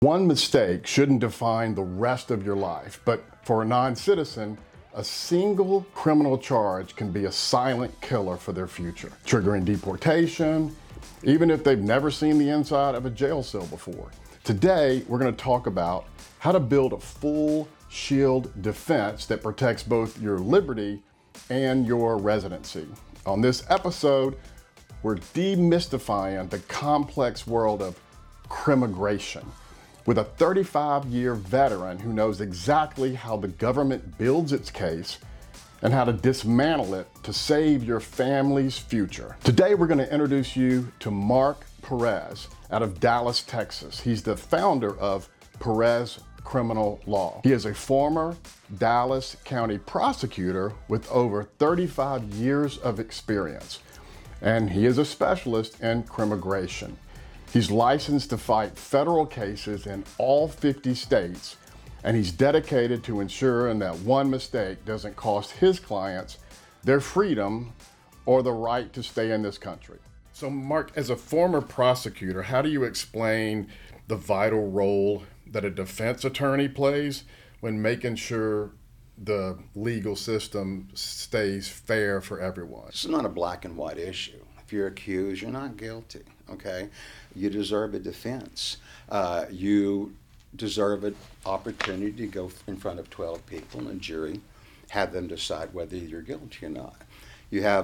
One mistake shouldn't define the rest of your life, but for a non-citizen, a single criminal charge can be a silent killer for their future, triggering deportation, even if they've never seen the inside of a jail cell before. Today, we're going to talk about how to build a full shield defense that protects both your liberty and your residency. On this episode, we're demystifying the complex world of crimmigration with a 35-year veteran who knows exactly how the government builds its case and how to dismantle it to save your family's future. Today, we're going to introduce you to Mark Perez out of Dallas, Texas. He's the founder of Perez Criminal Law. He is a former Dallas County prosecutor with over 35 years of experience, and he is a specialist in crimmigration. He's licensed to fight federal cases in all 50 states, and he's dedicated to ensuring that one mistake doesn't cost his clients their freedom or the right to stay in this country. So Mark, as a former prosecutor, how do you explain the vital role that a defense attorney plays when making sure the legal system stays fair for everyone? It's not a black and white issue. If you're accused, you're not guilty, okay? You deserve a defense. You deserve an opportunity to go in front of 12 people and a jury, have them decide whether you're guilty or not. You have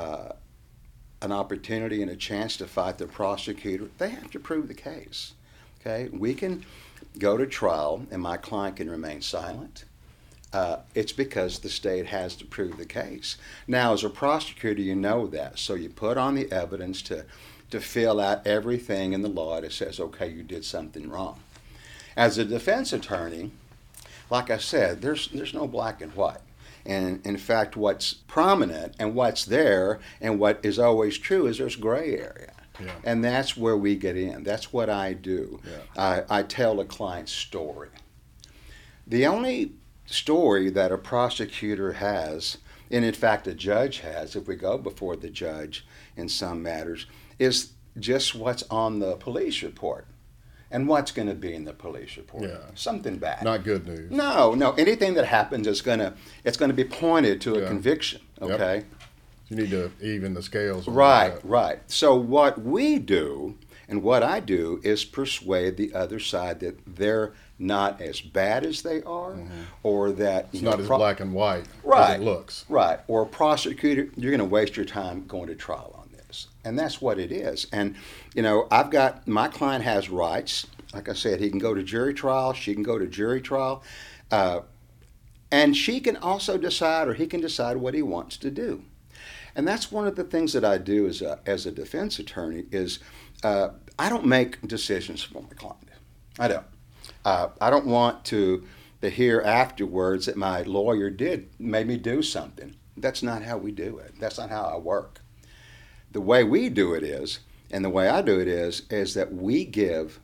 an opportunity and a chance to fight the prosecutor. They have to prove the case, okay? We can go to trial and my client can remain silent. It's because the state has to prove the case. Now, as a prosecutor, you know that, so you put on the evidence to fill out everything in the law that says, okay, you did something wrong. As a defense attorney, like I said, there's no black and white. And in fact, what's prominent and what's there and what is always true is there's gray area. Yeah. And that's where we get in. That's what I do. Yeah. I tell a client's story. The only story that a prosecutor has, and in fact a judge has, if we go before the judge in some matters, is just what's on the police report. And what's going to be in the police report? Yeah. Something bad. Not good news. No. Anything that happens is going to be pointed to a conviction. Okay. Yep. You need to even the scales. Right. So what we do and what I do is persuade the other side that they're not as bad as they are, or that it's not as black and white as it looks. Right. Or a prosecutor, you're going to waste your time going to trial on this, and that's what it is. And I've got my client has rights. Like I said, he can go to jury trial. She can go to jury trial, and she can also decide, or he can decide what he wants to do. And that's one of the things that I do as a defense attorney is I don't make decisions for my client. I don't. I don't want to hear afterwards that my lawyer made me do something. That's not how we do it. That's not how I work. The way we do it is, and the way I do it is that we give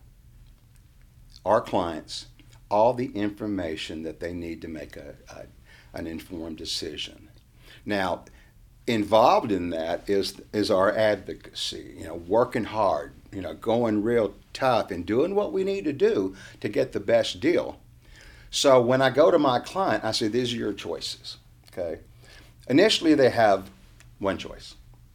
our clients all the information that they need to make an informed decision. Now, involved in that is our advocacy, working hard, going real tough and doing what we need to do to get the best deal. So when I go to my client, I say, these are your choices, okay? Initially, they have one choice.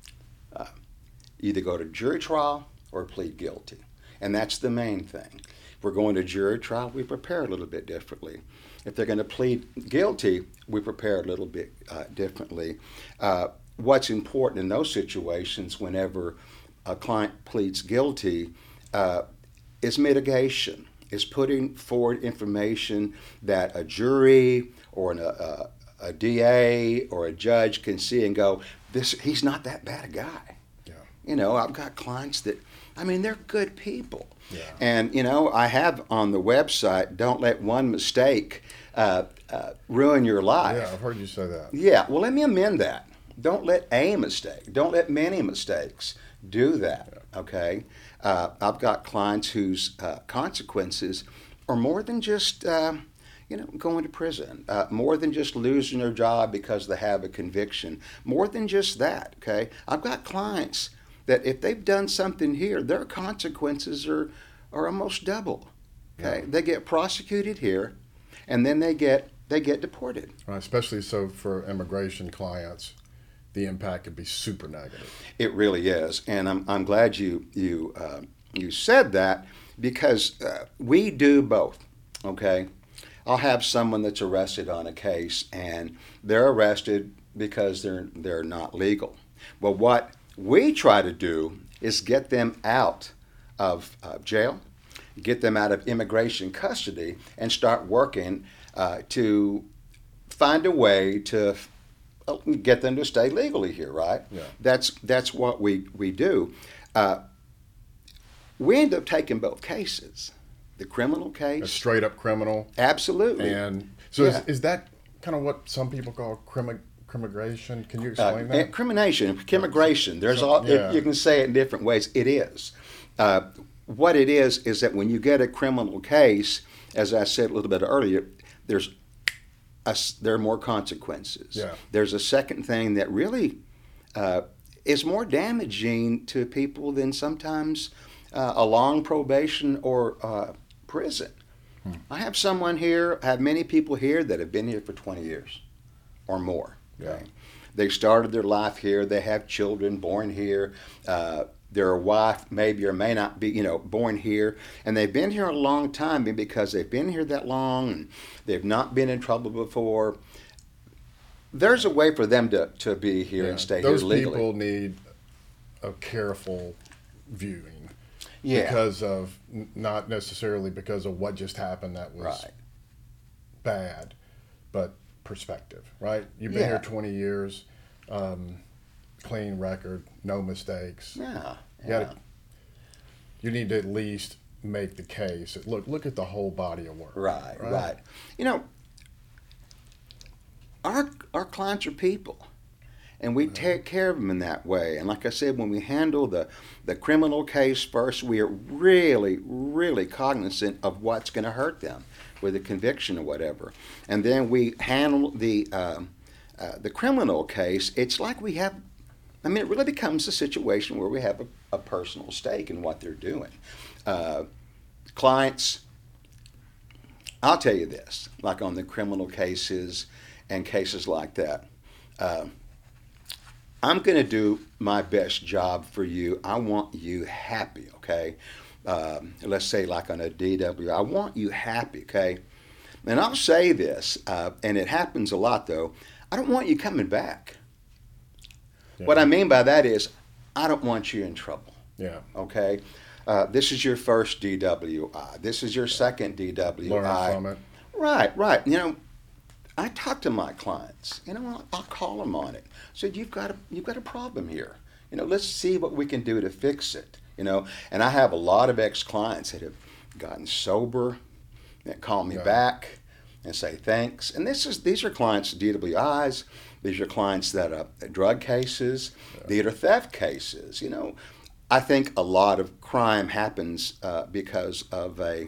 Either go to jury trial or plead guilty. And that's the main thing. If we're going to jury trial, we prepare a little bit differently. If they're going to plead guilty, we prepare a little bit differently. What's important in those situations whenever a client pleads guilty is mitigation, is putting forward information that a jury or a DA or a judge can see and go, he's not that bad a guy. Yeah. I've got clients that, they're good people. Yeah. And, I have on the website, don't let one mistake ruin your life. Yeah, I've heard you say that. Yeah, well, let me amend that. Don't let a mistake, don't let many mistakes do that, okay? I've got clients whose consequences are more than just, going to prison, more than just losing their job because they have a conviction, more than just that, okay? I've got clients that if they've done something here, their consequences are almost double. Okay, Yeah. they get prosecuted here, and then they get deported. Right, especially so for immigration clients, the impact could be super negative. It really is, and I'm glad you said that because we do both. Okay, I'll have someone that's arrested on a case, and they're arrested because they're not legal. Well, what we try to do is get them out of jail, get them out of immigration custody, and start working to find a way to get them to stay legally here. Right? Yeah. That's what we do. We end up taking both cases. The criminal A case, straight up criminal. absolutely. And so Yeah. is that kind of what some people call crimmigration? Can you explain that? Crimmigration. There's So- all yeah. you can say it in different ways. It is. What it is that when you get a criminal case, as I said a little bit earlier, there are more consequences. Yeah. There's a second thing that really is more damaging to people than sometimes a long probation or prison. I have someone here, I have many people here that have been here for 20 years or more. Okay? Yeah. They started their life here. They have children born here. Their wife maybe or may not be, born here. And they've been here a long time because they've been here that long and they've not been in trouble before. There's a way for them to be here and stay Those here legally. people need a careful viewing. Yeah. Because of, not necessarily because of what just happened that was Right. bad, but perspective, right? You've been Yeah. here 20 years, clean record, no mistakes. Yeah. You gotta- you need to at least make the case. Look at the whole body of work. Right. Our clients are people, and we take care of them in that way. And like I said, when we handle the criminal case first, we are really, really cognizant of what's going to hurt them with a conviction or whatever. And then we handle the criminal case. It's like we have. I mean, it really becomes a situation where we have a personal stake in what they're doing. Clients, I'll tell you this, like on the criminal cases and cases like that, I'm going to do my best job for you. I want you happy, okay? Let's say like on a DW, I want you happy, okay? And I'll say this, and it happens a lot though, I don't want you coming back. Yeah. What I mean by that is, I don't want you in trouble, Yeah. okay? This is your first DWI. This is your second DWI. Learn from it. Right. I talk to my clients. I'll call them on it. Said you've got a problem here. Let's see what we can do to fix it. And I have a lot of ex-clients that have gotten sober, that call me back and say thanks. And these are clients DWIs. These are clients that drug cases. These are theft cases. I think a lot of crime happens because of a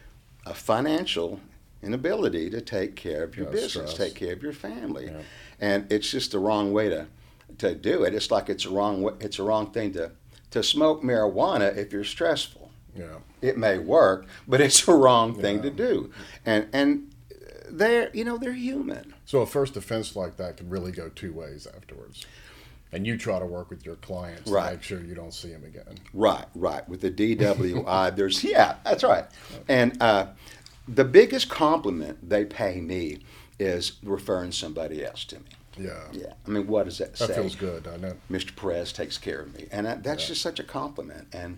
financial inability to take care of your business, stress. take care of your family, Yeah. and it's just the wrong way to do it. It's like it's a wrong thing to smoke marijuana if you're stressful. Yeah. It may work, but it's a wrong thing to do, and they're human. So a first offense like that could really go two ways afterwards. And you try to work with your clients Right. to make sure you don't see them again. Right. With the DWI, that's right. And the biggest compliment they pay me is referring somebody else to me. Yeah. I mean, what does that say? That feels good, I know. Mr. Perez takes care of me, and that's just such a compliment. And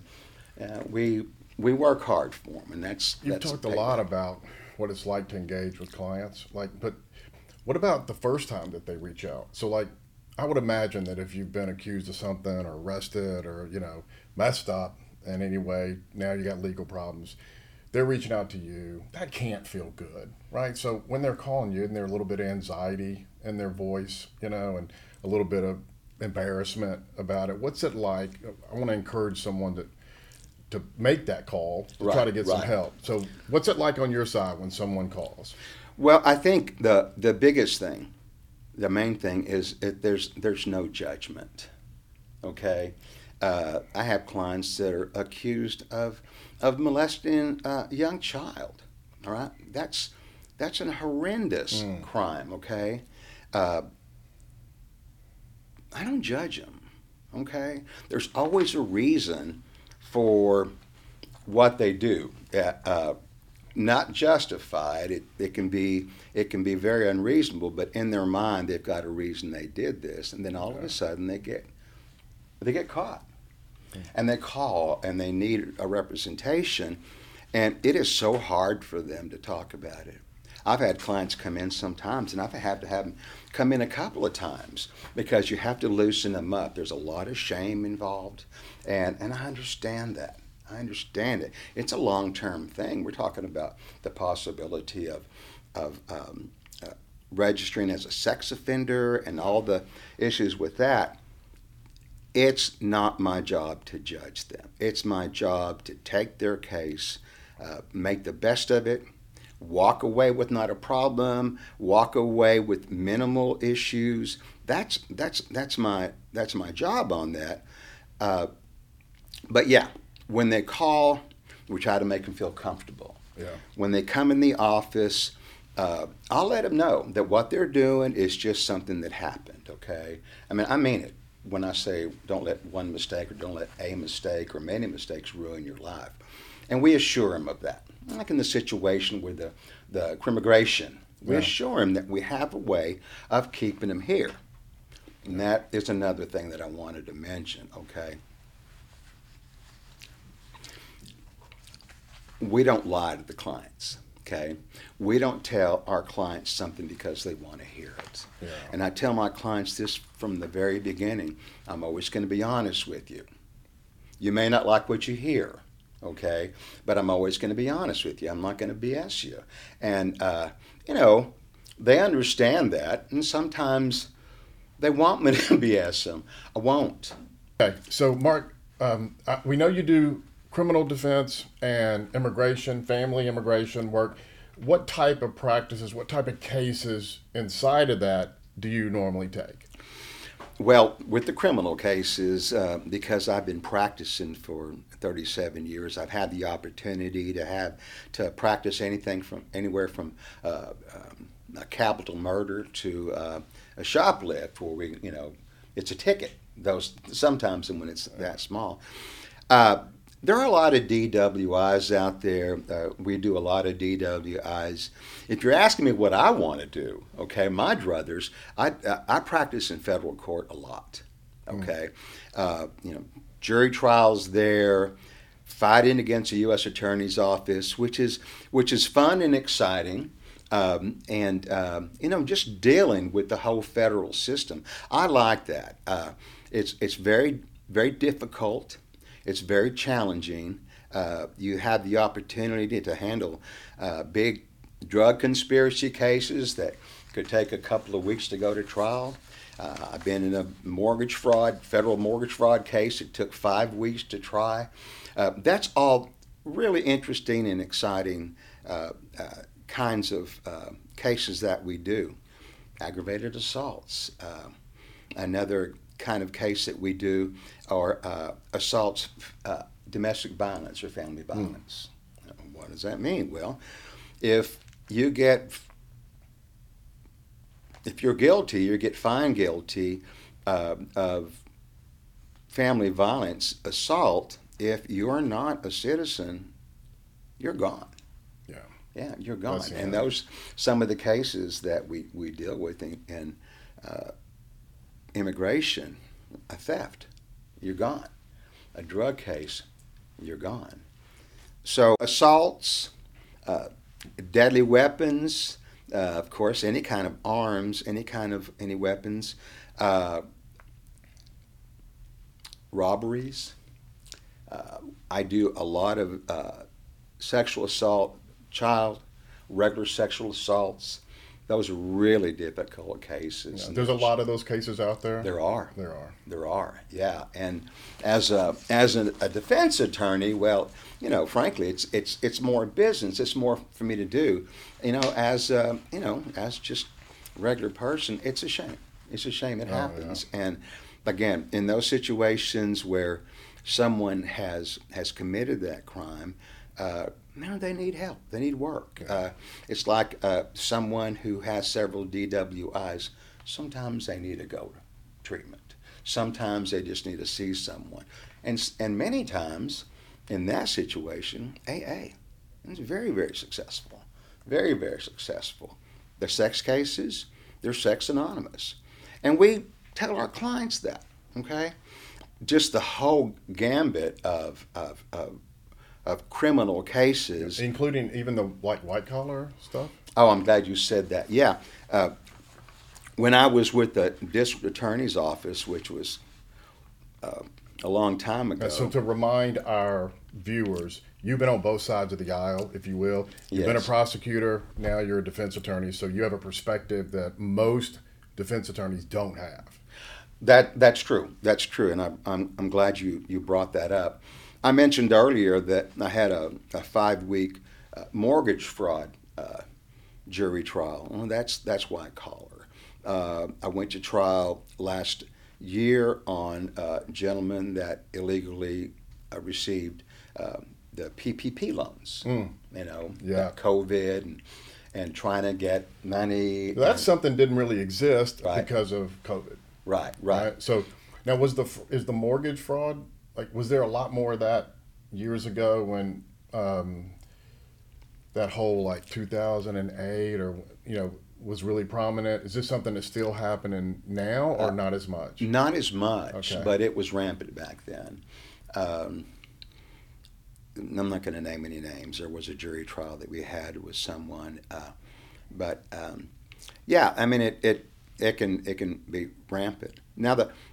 we work hard for them, and that's You've talked a lot about what it's like to engage with clients. But what about the first time that they reach out? So I would imagine that if you've been accused of something or arrested or messed up in any way, now you got legal problems, they're reaching out to you. That can't feel good, right? So when they're calling you and there's a little bit of anxiety in their voice, and a little bit of embarrassment about it, what's it like? I want to encourage someone to make that call to try to get some help. So what's it like on your side when someone calls? Well, I think the biggest thing, the main thing is there's no judgment. Okay, I have clients that are accused of of molesting a young child. All right, that's an horrendous crime. Okay, uh, I don't judge them. Okay, there's always a reason for what they do. Not justified. It can be very unreasonable, but in their mind they've got a reason they did this, and then all of a sudden they get caught, and they call and they need a representation, and it is so hard for them to talk about it. I've had clients come in sometimes, and I've had to have them come in a couple of times because you have to loosen them up. There's a lot of shame involved, and I understand that. I understand it. It's a long-term thing. We're talking about the possibility of registering as a sex offender and all the issues with that. It's not my job to judge them. It's my job to take their case, make the best of it, walk away with not a problem, walk away with minimal issues. That's my job on that. But yeah, when they call, we try to make them feel comfortable. Yeah. When they come in the office, I'll let them know that what they're doing is just something that happened. Okay, I mean it when I say don't let one mistake or don't let a mistake or many mistakes ruin your life, and we assure them of that. Like in the situation with the crimmigration, we assure them that we have a way of keeping them here, and that is another thing that I wanted to mention. Okay. We don't lie to the clients, okay? We don't tell our clients something because they want to hear it. Yeah. And I tell my clients this from the very beginning. I'm always going to be honest with you. You may not like what you hear, okay? But I'm always going to be honest with you. I'm not going to BS you. And, they understand that, and sometimes they want me to BS them. I won't. Okay, so Mark, we know you do criminal defense and immigration, family immigration work. What type of practices, what type of cases inside of that do you normally take? Well, with the criminal cases, because I've been practicing for 37 years, I've had the opportunity to practice anything from anywhere from a capital murder to a shoplift, where it's a ticket. Those sometimes when it's that small. There are a lot of DWIs out there. We do a lot of DWIs. If you're asking me what I want to do, okay, my druthers, I practice in federal court a lot. Okay, jury trials there, fighting against the U.S. Attorney's Office, which is fun and exciting. Just dealing with the whole federal system. I like that. It's very, very difficult. It's very challenging. You have the opportunity to handle big drug conspiracy cases that could take a couple of weeks to go to trial. I've been in a federal mortgage fraud case. It took 5 weeks to try. That's all really interesting and exciting kinds of cases that we do. Aggravated assaults. Another kind of case that we do are assaults, domestic violence or family violence. What does that mean? Well, if you're guilty, you get found guilty of family violence assault. If you're not a citizen, you're gone. Yeah, you're gone. And those some of the cases that we deal with in immigration, a theft, you're gone. A drug case, you're gone. So assaults, deadly weapons, of course, any kind of arms, any weapons, robberies. I do a lot of sexual assault, regular sexual assaults. Those are really difficult cases. Yeah, there's a lot of those cases out there. There are. There are. Yeah. And as a defense attorney, well, frankly, it's more business. It's more for me to do. As just a regular person, it's a shame. It's a shame it happens. Yeah. And again, in those situations where someone has committed that crime, now they need help. They need work. It's like someone who has several DWIs. Sometimes they need to go to treatment. Sometimes they just need to see someone. And many times in that situation, AA is very, very successful. Very, very successful. The sex cases, they're sex anonymous. And we tell our clients that, okay? Just the whole gambit of criminal cases. Including even the white collar stuff? Oh, I'm glad you said that. Yeah. When I was with the district attorney's office, which was a long time ago. So to remind our viewers, you've been on both sides of the aisle, if you will. You've been a prosecutor, now you're a defense attorney, so you have a perspective that most defense attorneys don't have. That's true. That's true, and I'm glad you brought that up. I mentioned earlier that I had a 5-week mortgage fraud jury trial. Well, that's white collar. I went to trial last year on a gentleman that illegally received the PPP loans. COVID and trying to get money. That's something didn't really exist because of COVID. Right. So now is the mortgage fraud, like, was there a lot more of that years ago when that whole like 2008 or was really prominent? Is this something that's still happening now or not as much? Not as much, but it was rampant back then. I'm not going to name any names. There was a jury trial that we had with someone, but yeah, I mean it can be rampant. Now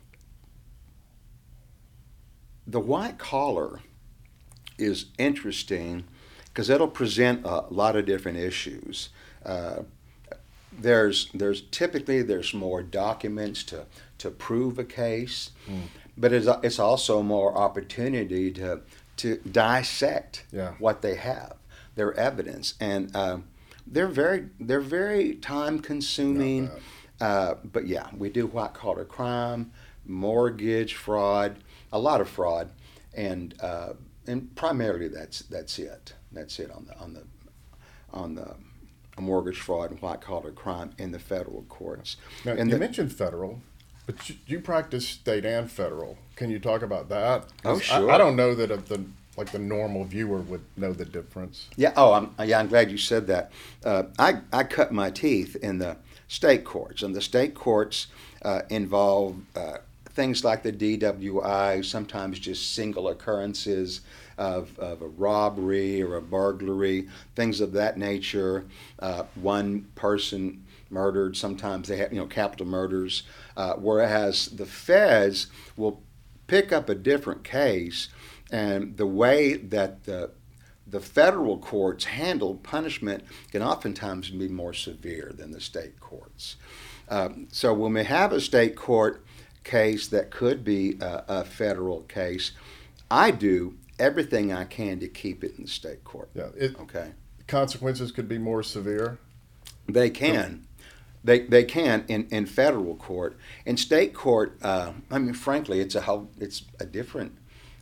the white collar is interesting because it'll present a lot of different issues. There's typically more documents to prove a case, but it's also more opportunity to dissect what they have, their evidence, and they're very time consuming. But yeah, we do white collar crime, mortgage fraud, a lot of fraud, and primarily that's it. That's it on the mortgage fraud and white collar crime in the federal courts. Now, you mentioned federal, but you practice state and federal. Can you talk about that? Oh, sure. I don't know that the normal viewer would know the difference. Yeah. Oh, I'm glad you said that. I cut my teeth in the state courts, and the state courts involve things like the DWI, sometimes just single occurrences of a robbery or a burglary, things of that nature. One person murdered. Sometimes they have capital murders, whereas the feds will pick up a different case, and the way that the federal courts handle punishment can oftentimes be more severe than the state courts. So when we have a state court case that could be a federal case, I do everything I can to keep it in the state court. Yeah. Okay. Consequences could be more severe. They can. They can in federal court. In state court, I mean, frankly, it's a different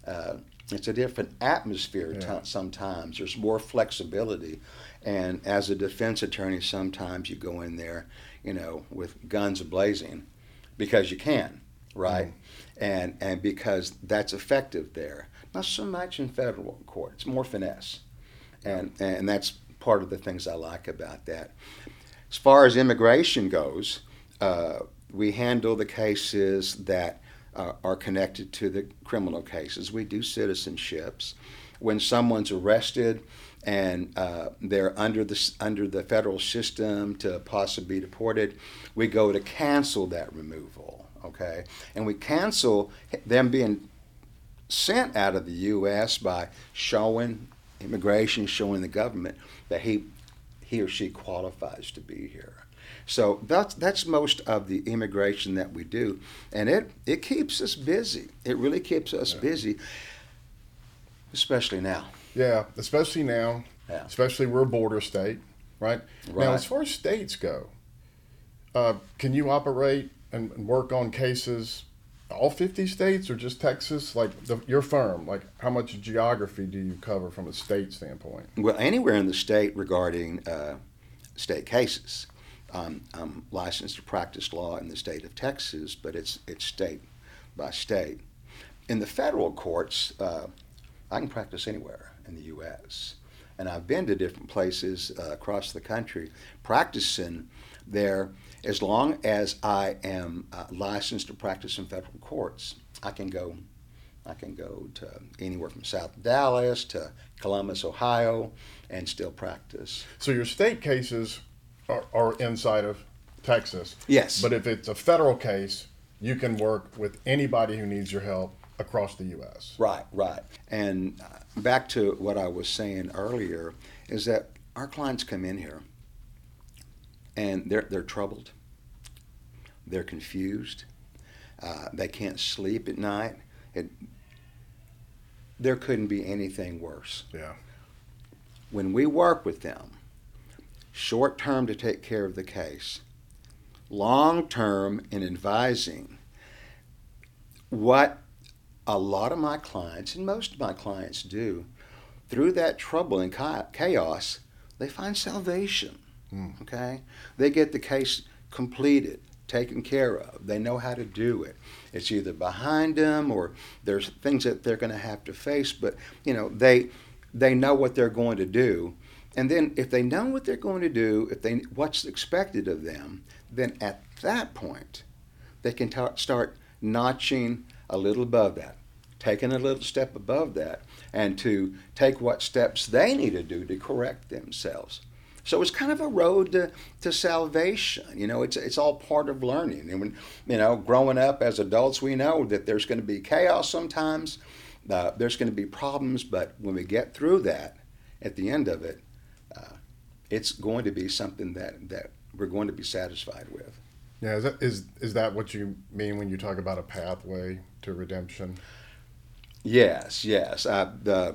atmosphere. Sometimes there's more flexibility, and as a defense attorney, sometimes you go in there, with guns blazing, because you can, right? And because that's effective there. Not so much in federal court. It's more finesse, and that's part of the things I like about that. As far as immigration goes, we handle the cases that are connected to the criminal cases. We do citizenships. When someone's arrested and they're under the federal system to possibly be deported, we go to cancel that removal, okay? And we cancel them being sent out of the U.S. by showing the government that he or she qualifies to be here. So that's most of the immigration that we do, and it keeps us busy. It really keeps us busy, especially now. Yeah, especially now. Yeah. Especially we're a border state, right? Now, as far as states go, can you operate and work on cases all 50 states or just Texas? Like your firm, like how much geography do you cover from a state standpoint? Well, anywhere in the state regarding state cases. I'm licensed to practice law in the state of Texas, but it's state by state. In the federal courts, I can practice anywhere in the U.S. And I've been to different places across the country practicing there. As long as I am licensed to practice in federal courts, I can go to anywhere from South Dallas to Columbus, Ohio, and still practice. So your state cases are inside of Texas. Yes. But if it's a federal case, you can work with anybody who needs your help across the U.S. Right, right. And back to what I was saying earlier is that our clients come in here and they're troubled, they're confused, they can't sleep at night. There couldn't be anything worse. Yeah. When we work with them, short term to take care of the case, long term in advising, what a lot of my clients, and most of my clients do, through that trouble and chaos, they find salvation. Okay? They get the case completed, taken care of. They know how to do it. It's either behind them or there's things that they're going to have to face, but they know what they're going to do. And then if they know what they're going to do, what's expected of them, then at that point, they can start notching a little above that, taking a little step above that, and to take what steps they need to do to correct themselves. So it's kind of a road to salvation. It's all part of learning. And when, growing up as adults, we know that there's going to be chaos sometimes. There's going to be problems, but when we get through that, at the end of it, it's going to be something that we're going to be satisfied with. Yeah, is that what you mean when you talk about a pathway to redemption? Yes. The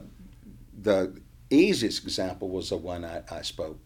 easiest example was the one I spoke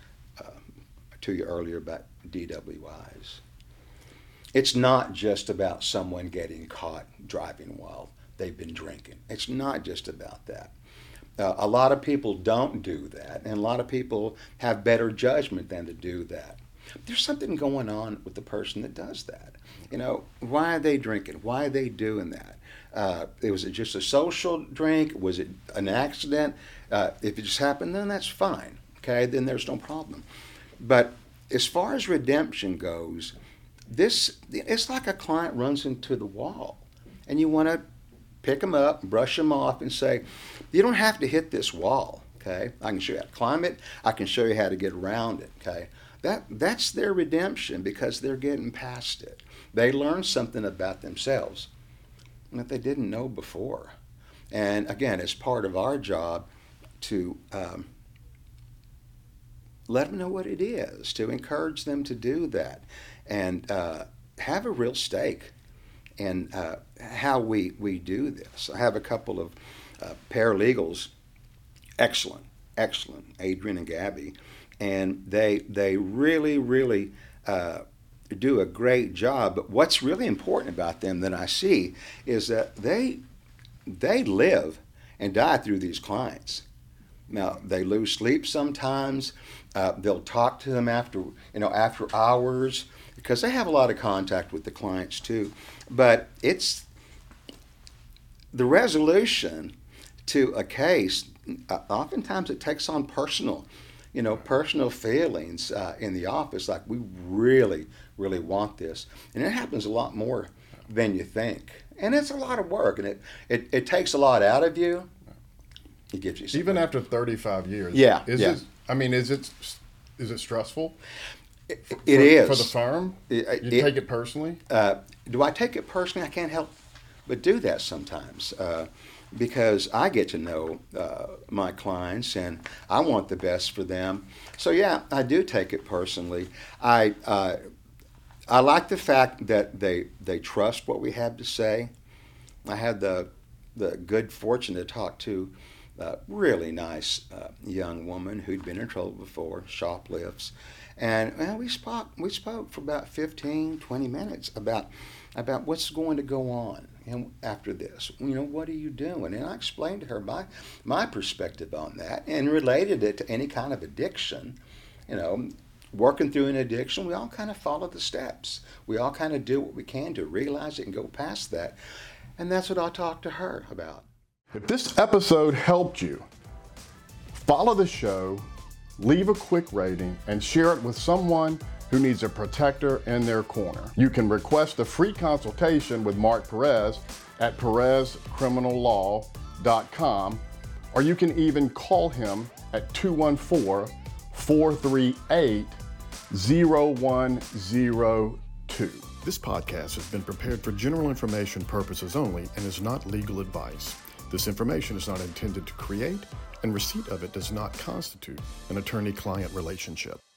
to you earlier about DWIs. It's not just about someone getting caught driving while they've been drinking. It's not just about that. A lot of people don't do that, and a lot of people have better judgment than to do that. There's something going on with the person that does that. Why are they drinking? Why are they doing that? Was it just a social drink? Was it an accident? If it just happened, then that's fine. Okay, then there's no problem. But as far as redemption goes, it's like a client runs into the wall, and you want to pick them up, brush them off, and say, you don't have to hit this wall. Okay, I can show you how to climb it. I can show you how to get around it. Okay, that's their redemption because they're getting past it. They learned something about themselves that they didn't know before. And again, it's part of our job to let them know what it is, to encourage them to do that, and have a real stake in how we do this. I have a couple of paralegals, excellent, Adrian and Gabby, and they really do a great job. But what's really important about them that I see is that they live and die through these clients. Now, they lose sleep sometimes. They'll talk to them after hours because they have a lot of contact with the clients too. But it's the resolution to a case. Oftentimes, it takes on personal feelings in the office. Like, we really want this, and it happens a lot more than you think. And it's a lot of work, and it takes a lot out of you. It gives you something. Even after 35 years. Yeah. Is it stressful? It is. For the firm? You take it personally? Do I take it personally? I can't help but do that sometimes because I get to know my clients and I want the best for them. So yeah, I do take it personally. I like the fact that they trust what we have to say. I had the good fortune to talk to really nice young woman who'd been in trouble before, shoplifts. And we spoke for about 15, 20 minutes about what's going to go on after this. What are you doing? And I explained to her my perspective on that and related it to any kind of addiction. Working through an addiction, we all kind of follow the steps. We all kind of do what we can to realize it and go past that. And that's what I talked to her about. If this episode helped you, follow the show, leave a quick rating, and share it with someone who needs a protector in their corner. You can request a free consultation with Mark Perez at perezcriminallaw.com, or you can even call him at 214-438-0102. This podcast has been prepared for general information purposes only and is not legal advice. This information is not intended to create, and receipt of it does not constitute an attorney-client relationship.